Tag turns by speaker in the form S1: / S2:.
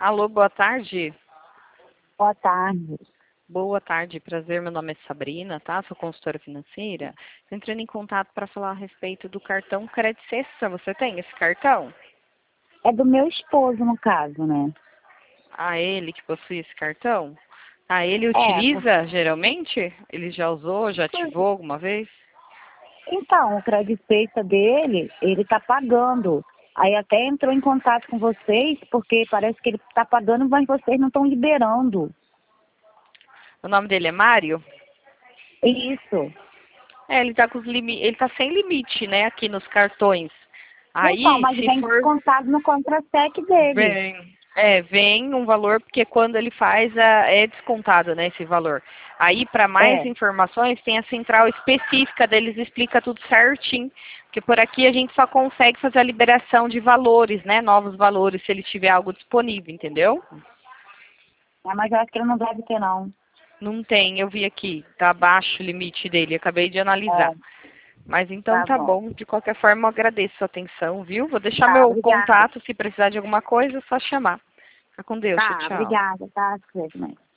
S1: Alô, boa tarde.
S2: Boa tarde.
S1: Boa tarde, prazer. Meu nome é Sabrina, tá? Sou consultora financeira. Estou entrando em contato para falar a respeito do cartão Credit Cessa. Você tem esse cartão?
S2: É do meu esposo, no caso, né?
S1: Ah, ele que possui esse cartão? Ah, ele
S2: É,
S1: utiliza geralmente? Ele já usou, já ativou alguma vez?
S2: então, o Credit Pay dele, ele tá pagando. Aí até entrou em contato com vocês, porque parece que ele tá pagando, mas vocês não estão liberando.
S1: O nome dele é Mário?
S2: Isso.
S1: É, ele tá com ele tá sem limite, né, aqui nos cartões.
S2: Então,
S1: Aí,
S2: mas
S1: se
S2: vem
S1: for
S2: descontado no contra-cheque dele.
S1: vem um valor, porque quando ele faz, é descontado, né, esse valor. Aí, para mais
S2: É.
S1: informações, tem a central específica deles, explica tudo certinho, porque por aqui a gente só consegue fazer a liberação de valores, né, novos valores, se ele tiver algo disponível, entendeu?
S2: Mas eu acho que ele não deve ter, não.
S1: Não tem, eu vi aqui, tá abaixo o limite dele, acabei de analisar.
S2: É,
S1: Mas então
S2: tá
S1: tá
S2: bom.
S1: bom, de qualquer forma eu agradeço a sua atenção, viu? Vou deixar
S2: Tá,
S1: meu
S2: obrigada.
S1: contato, se precisar de alguma coisa, é só chamar. Fica com Deus, tchau,
S2: Tá,
S1: tchau.
S2: obrigada, tá? Você também.